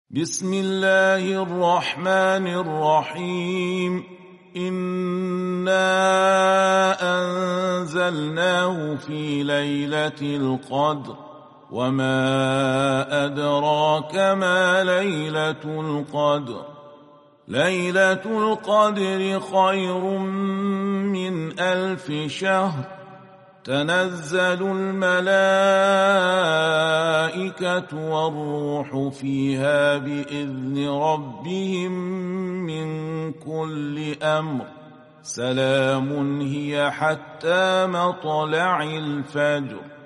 بسم الله الرحمن الرحيم إنا أنزلناه في ليلة القدر وما أدراك ما ليلة القدر ليلة القدر خير من 1000 شهر تنزل الملائكة والروح فيها بإذن ربهم من كل أمر سلام هي حتى مطلع الفجر.